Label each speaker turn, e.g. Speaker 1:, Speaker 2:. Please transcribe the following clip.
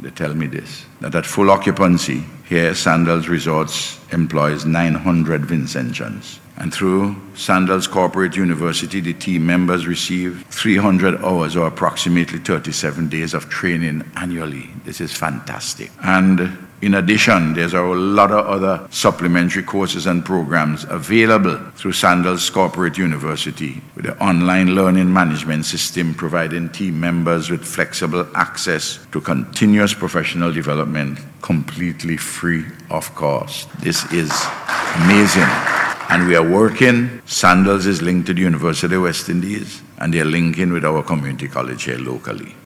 Speaker 1: they tell me this, that at full occupancy, here Sandals Resorts employs 900 Vincentians. And through Sandals Corporate University, the team members receive 300 hours or approximately 37 days of training annually. This is fantastic. And in addition, there's a lot of other supplementary courses and programs available through Sandals Corporate University with the online learning management system providing team members with flexible access to continuous professional development completely free of cost. This is amazing. And we are working. Sandals is linked to the University of West Indies, and they're linking with our community college here locally.